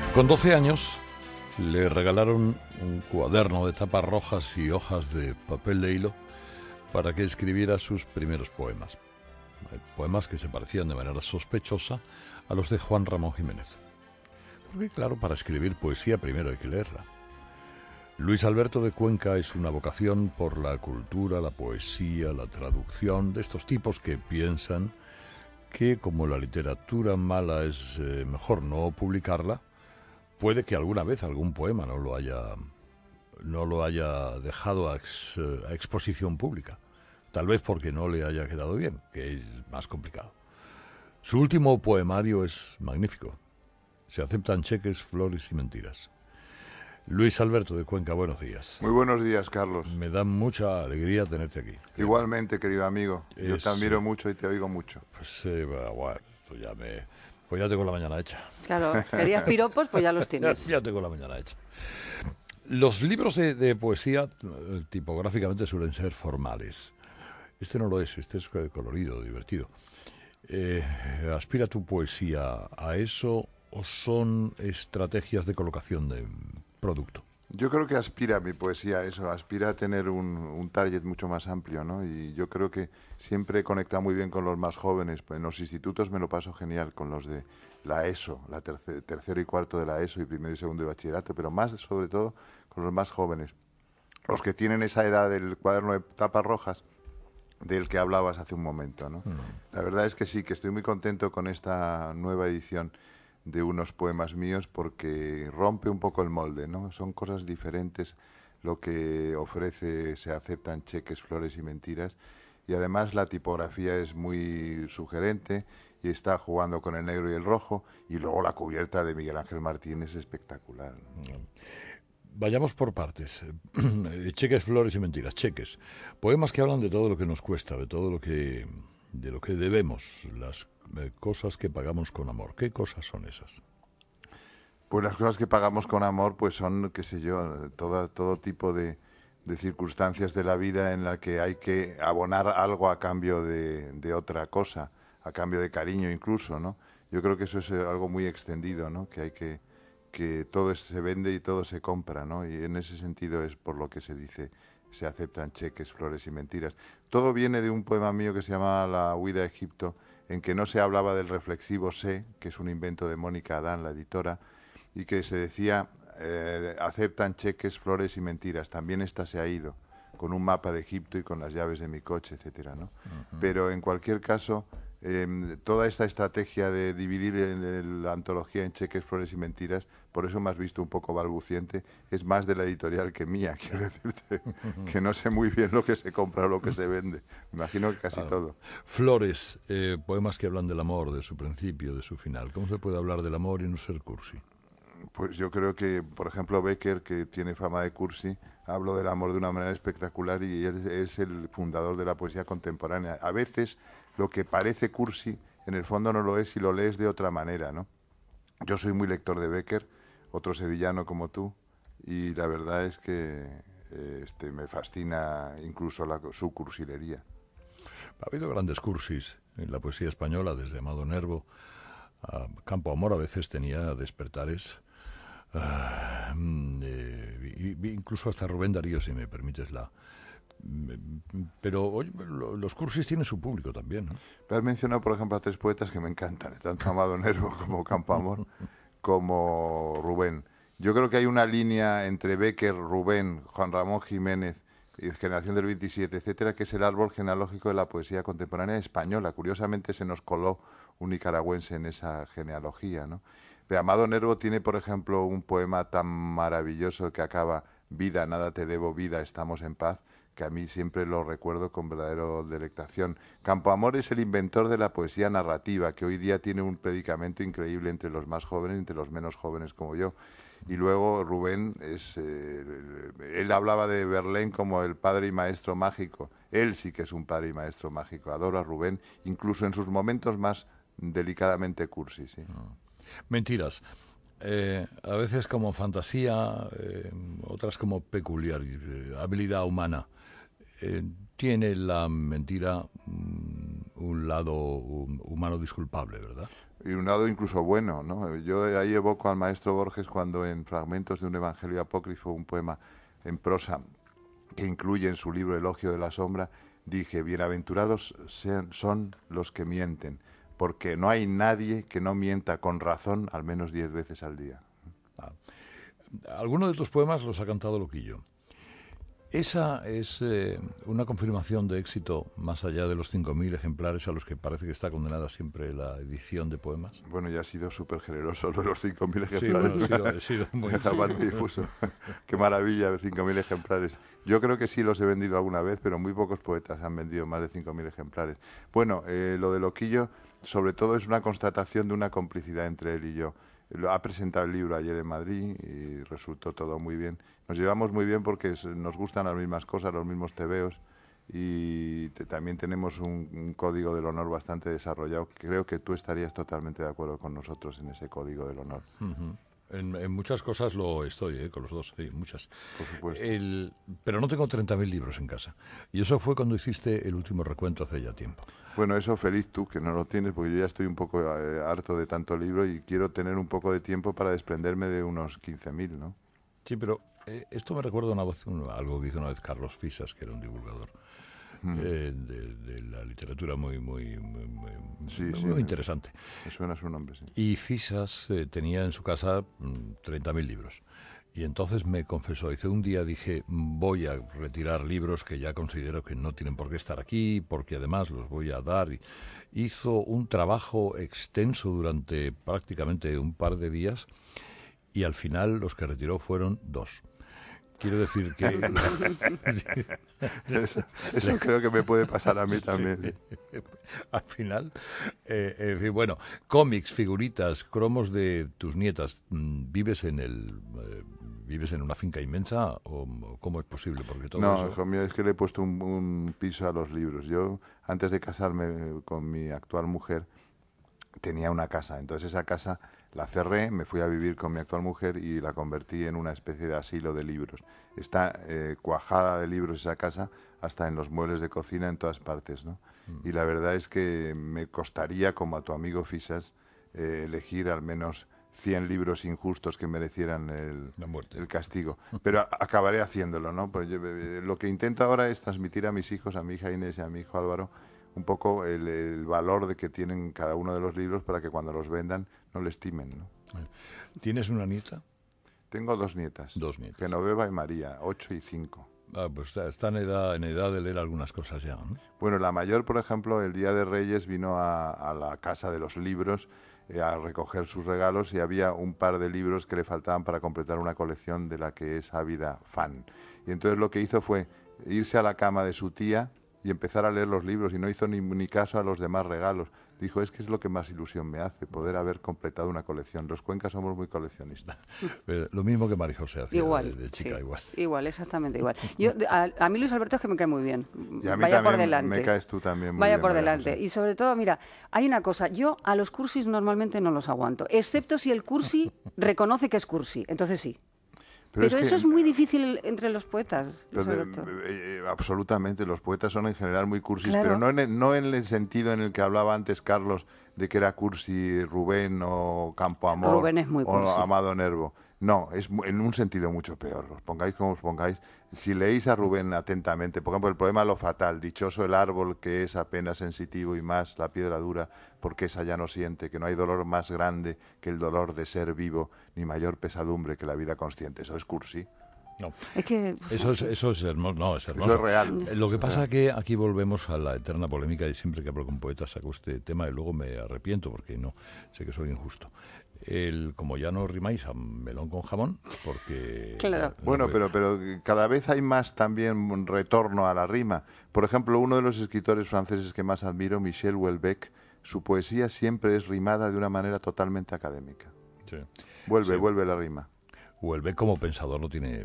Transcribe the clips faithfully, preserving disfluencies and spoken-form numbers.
Con doce años le regalaron un cuaderno de tapas rojas y hojas de papel de hilo para que escribiera sus primeros poemas. Poemas que se parecían de manera sospechosa a los de Juan Ramón Jiménez. Porque claro, para escribir poesía primero hay que leerla. Luis Alberto de Cuenca es una vocación por la cultura, la poesía, la traducción, de estos tipos que piensan que como la literatura mala es eh, mejor no publicarla, puede que alguna vez algún poema no lo haya, no lo haya dejado a, ex, a exposición pública. Tal vez porque no le haya quedado bien, que es más complicado. Su último poemario es magnífico. Se aceptan cheques, flores y mentiras. Luis Alberto de Cuenca, buenos días. Muy buenos días, Carlos. Me da mucha alegría tenerte aquí. Igualmente, querido amigo. Yo Es, te admiro mucho y te oigo mucho. Pues, eh, bueno, pues ya me... Pues ya tengo la mañana hecha. Claro, querías piropos, pues ya los tienes. Ya, ya tengo la mañana hecha. Los libros de, de poesía tipográficamente suelen ser formales. Este no lo es, este es colorido, divertido. Eh, ¿Aspira tu poesía a eso o son estrategias de colocación de producto? Yo creo que aspira mi poesía a eso, aspira a tener un, un target mucho más amplio, ¿no? Y yo creo que siempre conecta muy bien con los más jóvenes. En los institutos me lo paso genial con los de la ESO, la terce, tercero y cuarto de la ESO y primero y segundo de bachillerato, pero más sobre todo con los más jóvenes. Los que tienen esa edad del cuaderno de tapas rojas del que hablabas hace un momento, ¿no? Mm. La verdad es que sí, que estoy muy contento con esta nueva edición de unos poemas míos porque rompe un poco el molde, ¿no? Son cosas diferentes lo que ofrece, se aceptan cheques, flores y mentiras, y además la tipografía es muy sugerente y está jugando con el negro y el rojo, y luego la cubierta de Miguel Ángel Martín es espectacular, ¿no? Vayamos por partes. Cheques, flores y mentiras. Cheques. Poemas que hablan de todo lo que nos cuesta, de todo lo que, de lo que debemos, las eh, cosas que pagamos con amor. ¿Qué cosas son esas? Pues las cosas que pagamos con amor, pues son, qué sé yo, todo, todo tipo de, de circunstancias de la vida en la que hay que abonar algo a cambio de, de otra cosa, a cambio de cariño incluso, ¿no? Yo creo que eso es algo muy extendido, ¿no? Que hay que que todo se vende y todo se compra, ¿no? Y en ese sentido es por lo que se dice, se aceptan cheques, flores y mentiras. Todo viene de un poema mío que se llama La huida a Egipto, en que no se hablaba del reflexivo sé, que es un invento de Mónica Adán, la editora, y que se decía, eh, aceptan cheques, flores y mentiras. También esta se ha ido, con un mapa de Egipto y con las llaves de mi coche, etcétera, ¿no? Uh-huh. Pero en cualquier caso, eh, toda esta estrategia de dividir en, en la antología en cheques, flores y mentiras, por eso me has visto un poco balbuciente, es más de la editorial que mía, quiero decirte, que no sé muy bien lo que se compra o lo que se vende. Me imagino que casi claro. todo. Flores, eh, poemas que hablan del amor, de su principio, de su final. ¿Cómo se puede hablar del amor y no ser cursi? Pues yo creo que, por ejemplo, Becker, que tiene fama de cursi, habló del amor de una manera espectacular y él es el fundador de la poesía contemporánea. A veces lo que parece cursi, en el fondo no lo es si lo lees de otra manera, ¿no? Yo soy muy lector de Becker, otro sevillano como tú, y la verdad es que eh, este, me fascina incluso la, su cursilería. Ha habido grandes cursis en la poesía española, desde Amado Nervo a Campo Amor, a veces tenía despertares. Uh, eh, incluso hasta Rubén Darío, si me permites la... Pero oye, los cursis tienen su público también, ¿no? Has mencionado, por ejemplo, a tres poetas que me encantan, tanto Amado Nervo como Campo Amor, como Rubén. Yo creo que hay una línea entre Becker, Rubén, Juan Ramón Jiménez, y Generación del veintisiete, etcétera, que es el árbol genealógico de la poesía contemporánea española. Curiosamente se nos coló un nicaragüense en esa genealogía, ¿no? Pero Amado Nervo tiene, por ejemplo, un poema tan maravilloso que acaba: vida, nada te debo, vida, estamos en paz, que a mí siempre lo recuerdo con verdadera delectación. Campo Amor es el inventor de la poesía narrativa, que hoy día tiene un predicamento increíble entre los más jóvenes y entre los menos jóvenes como yo. Y luego Rubén, es, eh, él hablaba de Verlaine como el padre y maestro mágico. Él sí que es un padre y maestro mágico. Adoro a Rubén, incluso en sus momentos más delicadamente cursi, sí. Mentiras. Eh, a veces como fantasía, eh, otras como peculiar, eh, habilidad humana. Eh, tiene la mentira um, un lado um, humano disculpable, ¿verdad? y un lado incluso bueno, ¿no? Yo ahí evoco al maestro Borges cuando en Fragmentos de un Evangelio Apócrifo, un poema en prosa que incluye en su libro Elogio de la Sombra, dije, bienaventurados sean, son los que mienten, porque no hay nadie que no mienta con razón al menos diez veces al día. Ah. Algunos de tus poemas los ha cantado Loquillo. ¿Esa es eh, una confirmación de éxito más allá de los cinco mil ejemplares a los que parece que está condenada siempre la edición de poemas? Bueno, ya ha sido súper generoso lo de los cinco mil ejemplares. Sí, bueno, he sido, he sido muy... difuso. Qué maravilla, cinco mil ejemplares. Yo creo que sí los he vendido alguna vez, pero muy pocos poetas han vendido más de cinco mil ejemplares. Bueno, eh, lo de Loquillo, sobre todo es una constatación de una complicidad entre él y yo. Ha presentado el libro ayer en Madrid y resultó todo muy bien. Nos llevamos muy bien porque nos gustan las mismas cosas, los mismos tebeos, y te, también tenemos un, un código del honor bastante desarrollado. Creo que tú estarías totalmente de acuerdo con nosotros en ese código del honor. Uh-huh. En, en muchas cosas lo estoy, ¿eh? Con los dos, sí, muchas. Por supuesto. El, pero no tengo treinta mil libros en casa. Y eso fue cuando hiciste el último recuento hace ya tiempo. Bueno, eso feliz tú, que no lo tienes, porque yo ya estoy un poco eh, harto de tanto libro y quiero tener un poco de tiempo para desprenderme de unos quince mil, ¿no? Sí, pero eh, esto me recuerda una voz, un, algo que hizo una vez Carlos Fisas, que era un divulgador mm. eh, de, de la literatura muy muy muy, muy, sí, muy, sí, muy me, interesante. Me suena su nombre, sí. Y Fisas eh, tenía en su casa mm, treinta mil libros. Y entonces me confesó, dice, un día dije, voy a retirar libros que ya considero que no tienen por qué estar aquí, porque además los voy a dar. Y hizo un trabajo extenso durante prácticamente un par de días y al final los que retiró fueron dos. Quiero decir que... eso, eso creo que me puede pasar a mí también. Sí. Al final, eh, eh, bueno, cómics, figuritas, cromos de tus nietas, ¿vives en el... Eh, ¿Vives en una finca inmensa o cómo es posible? Porque todo no, eso... hijo mío, es que le he puesto un, un piso a los libros. Yo, antes de casarme con mi actual mujer, tenía una casa. Entonces esa casa la cerré, me fui a vivir con mi actual mujer y la convertí en una especie de asilo de libros. Está eh, cuajada de libros esa casa, hasta en los muebles de cocina, en todas partes, ¿no? Mm. Y la verdad es que me costaría, como a tu amigo Fisas, eh, elegir al menos cien libros injustos que merecieran el, el castigo. Pero a, acabaré haciéndolo, ¿no? Pues yo, eh, lo que intento ahora es transmitir a mis hijos, a mi hija Inés y a mi hijo Álvaro, un poco el, el valor de que tienen cada uno de los libros para que cuando los vendan no les timen, ¿no? ¿Tienes una nieta? Tengo dos nietas. Dos nietas. Genoveva y María, ocho y cinco. Ah, pues está en edad, en edad de leer algunas cosas ya, ¿no? Bueno, la mayor, por ejemplo, el Día de Reyes vino a, a la Casa de los Libros eh, a recoger sus regalos y había un par de libros que le faltaban para completar una colección de la que es ávida fan. Y entonces lo que hizo fue irse a la cama de su tía y empezar a leer los libros y no hizo ni, ni caso a los demás regalos. Dijo, es que es lo que más ilusión me hace, poder haber completado una colección. Los cuencas somos muy coleccionistas. Lo mismo que María José hacía igual, de, de chica, sí, igual. Igual, exactamente igual. Yo, a, a mí Luis Alberto es que me cae muy bien. Y a mí Vaya también por delante. me caes tú también muy Vaya bien, por María delante. José. Y sobre todo, mira, hay una cosa. Yo a los cursis normalmente no los aguanto, excepto si el cursi reconoce que es cursi. Entonces sí. Pero, Pero es eso que, es muy difícil entre los poetas. Los de, eh, absolutamente, los poetas son en general muy cursis, claro. pero no en, el, no en el sentido en el que hablaba antes Carlos de que era cursi Rubén o Campoamor Rubén es muy cursi. o Amado Nervo. No, es en un sentido mucho peor. Os pongáis como os pongáis. Si leéis a Rubén atentamente, por ejemplo, el poema Lo Fatal, dichoso el árbol que es apenas sensitivo y más la piedra dura, porque esa ya no siente, que no hay dolor más grande que el dolor de ser vivo, ni mayor pesadumbre que la vida consciente. Eso es cursi. No, es que, eso es, eso es hermoso, no, es hermoso. Eso es real. Lo que pasa es que aquí volvemos a la eterna polémica y siempre que hablo con poetas saco este tema y luego me arrepiento porque no, sé que soy injusto. El, como ya no rimáis a melón con jamón, porque... Claro. No, bueno, pero, pero cada vez hay más también un retorno a la rima. Por ejemplo, uno de los escritores franceses que más admiro, Michel Houellebecq, su poesía siempre es rimada de una manera totalmente académica. Sí. Vuelve, Sí. vuelve la rima. Houellebecq como pensador no tiene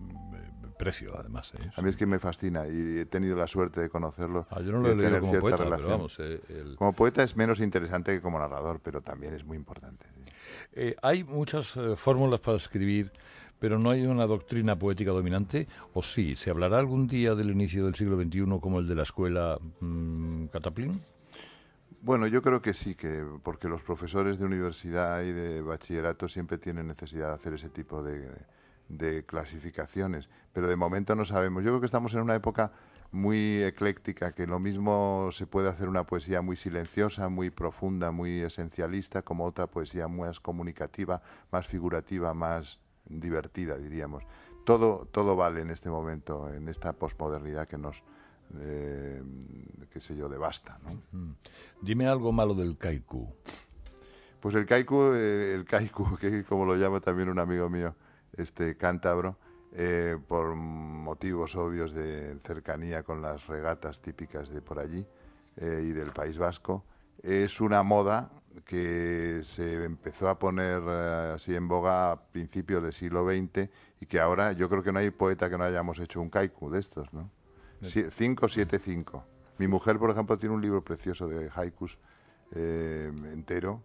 precio, además. ¿eh? A mí es que me fascina y he tenido la suerte de conocerlo. Ah, yo no lo he leído como poeta, relación. Pero vamos... Eh, el... Como poeta es menos interesante que como narrador, pero también es muy importante. Sí. Eh, hay muchas eh, fórmulas para escribir, pero no hay una doctrina poética dominante, o sí, ¿se hablará algún día del inicio del siglo veintiuno como el de la escuela mmm, Cataplín? Bueno, yo creo que sí, que porque los profesores de universidad y de bachillerato siempre tienen necesidad de hacer ese tipo de, de clasificaciones, pero de momento no sabemos. Yo creo que estamos en una época muy ecléctica, que lo mismo se puede hacer una poesía muy silenciosa, muy profunda, muy esencialista, como otra poesía más comunicativa, más figurativa, más divertida, diríamos. Todo, todo vale en este momento, en esta posmodernidad que nos, eh, qué sé yo, devasta, ¿no? Mm. Dime algo malo del kaiku. Pues el kaiku, eh, el kaiku, que como lo llama también un amigo mío, este cántabro, eh, por motivos obvios de cercanía con las regatas típicas de por allí eh, y del País Vasco, es una moda que se empezó a poner eh, así en boga a principios del siglo veinte y que ahora yo creo que no hay poeta que no hayamos hecho un kaiku de estos, ¿no? cinco, siete, cinco. Mi mujer, por ejemplo, tiene un libro precioso de haikus eh, entero,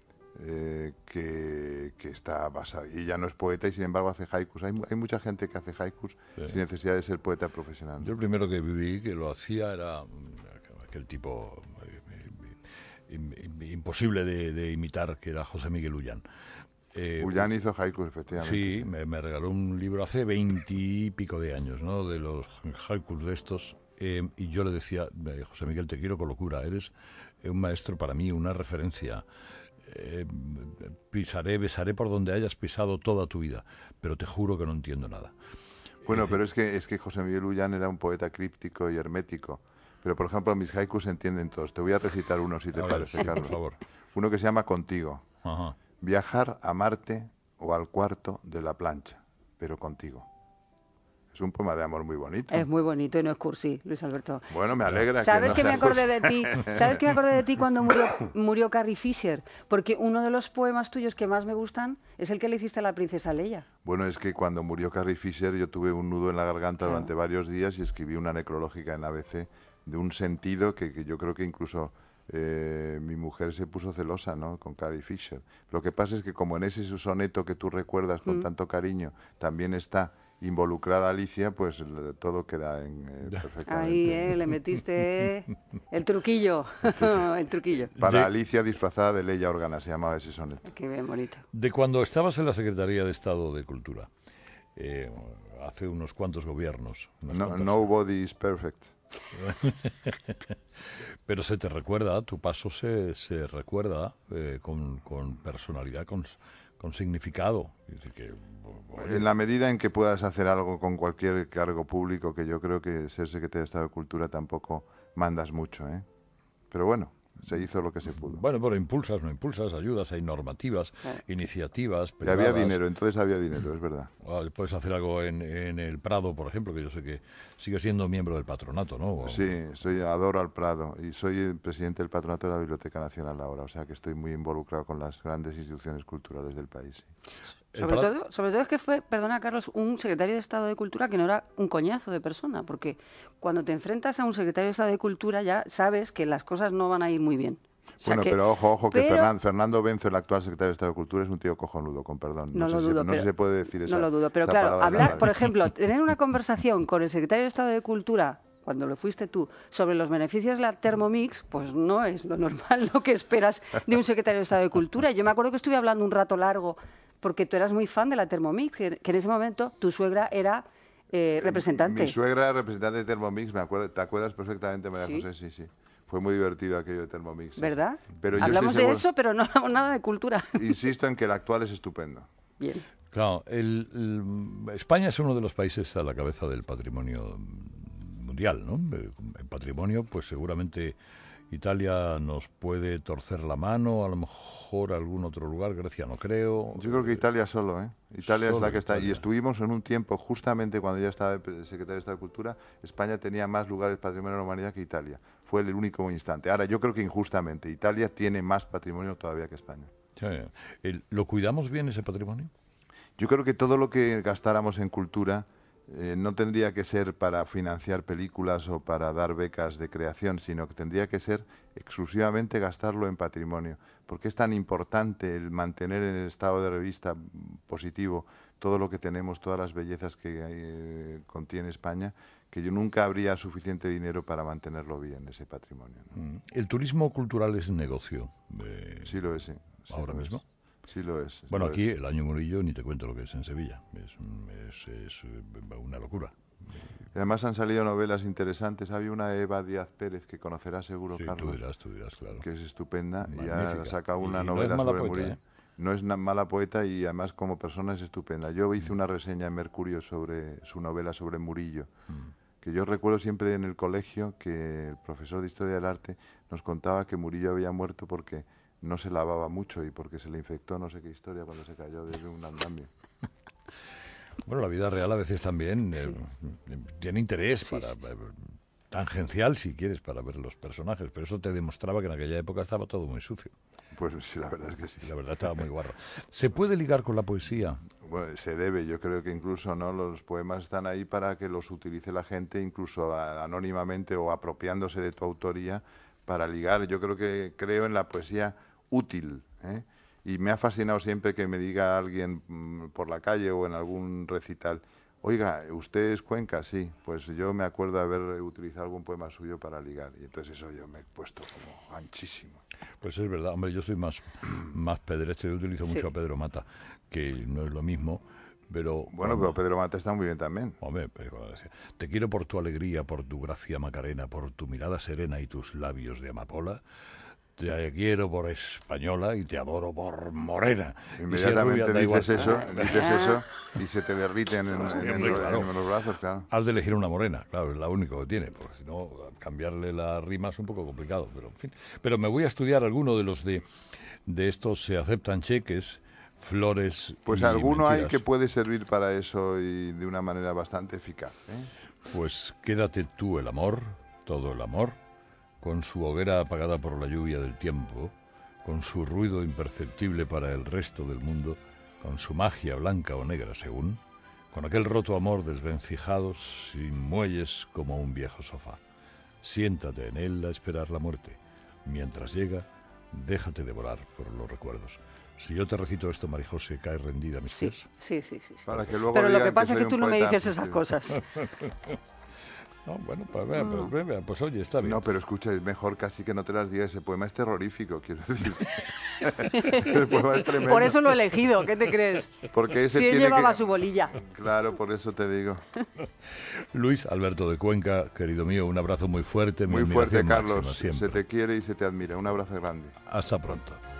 Eh, que, que está basado, y ella no es poeta y sin embargo hace haikus. Hay, hay mucha gente que hace haikus sí. sin necesidad de ser poeta profesional, ¿no? Yo el primero que viví que lo hacía era aquel tipo eh, imposible de, de imitar, que era José Miguel Ullán. Eh, Ullán hizo haikus, efectivamente. Sí, me, me regaló un libro hace veintipico de años, ¿no? De los haikus de estos. Eh, y yo le decía, José Miguel, te quiero con locura, eres un maestro para mí, una referencia. Eh, pisaré, besaré por donde hayas pisado toda tu vida, pero te juro que no entiendo nada. Bueno, es pero es que, es que José Miguel Ullán era un poeta críptico y hermético. Pero, por ejemplo, mis haikus se entienden todos. Te voy a recitar uno, si te Ahora, parece, sí, Carlos. Por favor. Uno que se llama Contigo. Ajá. Viajar a Marte o al cuarto de la plancha, pero contigo. Es un poema de amor muy bonito. Es muy bonito y no es cursi, Luis Alberto. Bueno, me alegra. ¿Sabes que, que no me acordé de ti? ¿Sabes que me acordé de ti cuando murió, murió Carrie Fisher? Porque uno de los poemas tuyos que más me gustan es el que le hiciste a la princesa Leia. Bueno, es que cuando murió Carrie Fisher yo tuve un nudo en la garganta claro. durante varios días y escribí una necrológica en A B C de un sentido que, que yo creo que incluso eh, mi mujer se puso celosa, ¿no?, con Carrie Fisher. Lo que pasa es que como en ese soneto que tú recuerdas con mm. tanto cariño también está involucrada Alicia, pues todo queda en eh, perfectamente. Ahí, eh, le metiste el truquillo, el truquillo. Para de... Alicia disfrazada de Leia Organa, se llamaba ese soneto. Qué bien bonito. De cuando estabas en la Secretaría de Estado de Cultura, eh, hace unos cuantos gobiernos. No, cuantas... Nobody is perfect. Pero se te recuerda, tu paso se, se recuerda eh, con, con personalidad, con, con significado. Es decir, que, bueno. En la medida en que puedas hacer algo con cualquier cargo público, que yo creo que ser secretario de Estado de Cultura tampoco mandas mucho, ¿eh? Pero bueno, se hizo lo que se pudo. Bueno, pero impulsas, no impulsas, ayudas, hay normativas, claro. iniciativas privadas. Y había dinero, entonces había dinero, es verdad. Puedes hacer algo en, en el Prado, por ejemplo, que yo sé que sigue siendo miembro del patronato, ¿no? Sí, soy, adoro al Prado y soy el presidente del patronato de la Biblioteca Nacional ahora, o sea que estoy muy involucrado con las grandes instituciones culturales del país. Sí. Sobre todo, sobre todo es que fue, perdona Carlos, un secretario de Estado de Cultura que no era un coñazo de persona, porque cuando te enfrentas a un secretario de Estado de Cultura ya sabes que las cosas no van a ir muy bien. O sea bueno, que, pero ojo, ojo, pero, que Fernando, Fernando Benzo, el actual secretario de Estado de Cultura, es un tío cojonudo, con perdón. No, no, lo sé, dudo, si, no pero, sé si se puede decir esa No lo dudo, pero claro, hablar, por ejemplo, tener una conversación con el secretario de Estado de Cultura, cuando lo fuiste tú, sobre los beneficios de la Thermomix, pues no es lo normal, lo que esperas de un secretario de Estado de Cultura. Yo me acuerdo que estuve hablando un rato largo, porque tú eras muy fan de la Thermomix, que, que en ese momento tu suegra era eh, representante. Mi, mi suegra era representante de Thermomix, me acuerdo, ¿te acuerdas perfectamente, María ¿Sí? José? Sí, sí. Fue muy divertido aquello de Thermomix. ¿Verdad? Pero yo hablamos seguro, de eso, pero no hablamos nada de cultura. Insisto en que el actual es estupendo. Bien. Claro, el, el, España es uno de los países a la cabeza del patrimonio mundial, ¿no? En patrimonio, pues seguramente Italia nos puede torcer la mano, a lo mejor algún otro lugar, Grecia no creo. Yo creo que Italia solo, ¿eh? Italia solo es la que está. Italia. Y estuvimos en un tiempo, justamente cuando ya estaba el secretario de Estado de Cultura, España tenía más lugares patrimonio de la humanidad que Italia. Fue el único instante. Ahora, yo creo que injustamente, Italia tiene más patrimonio todavía que España. Sí. ¿Lo cuidamos bien ese patrimonio? Yo creo que todo lo que gastáramos en cultura eh, no tendría que ser para financiar películas o para dar becas de creación, sino que tendría que ser exclusivamente gastarlo en patrimonio, porque es tan importante el mantener en el estado de revista positivo todo lo que tenemos, todas las bellezas que eh, contiene España, que yo nunca habría suficiente dinero para mantenerlo bien, ese patrimonio, ¿no? ¿El turismo cultural es negocio? Eh, sí lo es, sí. sí ¿Ahora lo mismo? Es. Sí lo es. Bueno, lo aquí es. el Año Murillo ni te cuento lo que es en Sevilla. Es, es, es una locura. Y además han salido novelas interesantes. Había una de Eva Díaz Pérez que conocerás seguro, Sí, Carlos. tú dirás, tú dirás, claro. Que es estupenda. Magnífica. Y ha sacado una Y no novela es mala sobre poeta, Murillo. ¿eh? No es una mala poeta y además como persona es estupenda. Yo hice una reseña en Mercurio sobre su novela sobre Murillo. Mm. Que yo recuerdo siempre en el colegio que el profesor de Historia del Arte nos contaba que Murillo había muerto porque no se lavaba mucho y porque se le infectó no sé qué historia cuando se cayó desde un andamio. Bueno, la vida real a veces también eh, sí. tiene interés sí, para... sí. Eh, tangencial, si quieres, para ver los personajes, pero eso te demostraba que en aquella época estaba todo muy sucio. Pues sí, la verdad es que sí. La verdad estaba muy guarro. ¿Se puede ligar con la poesía? Bueno, se debe, yo creo que incluso no los poemas están ahí para que los utilice la gente, incluso a, anónimamente o apropiándose de tu autoría para ligar. Yo creo que creo en la poesía útil, ¿eh? Y me ha fascinado siempre que me diga alguien mmm, por la calle o en algún recital: oiga, ¿usted es Cuenca? Sí, pues yo me acuerdo de haber utilizado algún poema suyo para ligar. Y entonces eso yo me he puesto como anchísimo. Pues es verdad, hombre, yo soy más, más pedestre, yo utilizo mucho sí. a Pedro Mata, que no es lo mismo, pero... Bueno, hombre, pero Pedro Mata está muy bien también. Hombre, te quiero por tu alegría, por tu gracia Macarena, por tu mirada serena y tus labios de amapola. Te quiero por española y te adoro por morena. Inmediatamente si dices eso, dices eso y se te derriten en, sí, en, hombre, en, claro. en los brazos, claro. Has de elegir una morena, claro, es la única que tiene, porque si no, cambiarle la rima es un poco complicado, pero en fin. Pero me voy a estudiar alguno de los de, de estos se aceptan cheques, flores. Pues y alguno mentiras. hay que puede servir para eso y de una manera bastante eficaz, ¿eh? Pues quédate tú el amor, todo el amor, con su hoguera apagada por la lluvia del tiempo, con su ruido imperceptible para el resto del mundo, con su magia blanca o negra según, con aquel roto amor desvencijado sin muelles como un viejo sofá. Siéntate en él a esperar la muerte. Mientras llega, déjate devorar por los recuerdos. Si yo te recito esto, Marijose, cae rendida a mis sí, pies. Sí, sí, sí. sí. Para que luego Pero lo que que pasa es que tú no me dices artístico. esas cosas. No, bueno, pues, vea, no. pues, vea, pues oye, está bien. No, pero escucha, es mejor casi que no te las digas. Ese poema es terrorífico, quiero decir. El poema es tremendo. Por eso lo he elegido, ¿qué te crees? Porque ese si él tiene llevaba que... su bolilla. Claro, por eso te digo. Luis Alberto de Cuenca, querido mío, un abrazo muy fuerte. Muy fuerte, Carlos. Máxima, se te quiere y se te admira. Un abrazo grande. Hasta pronto.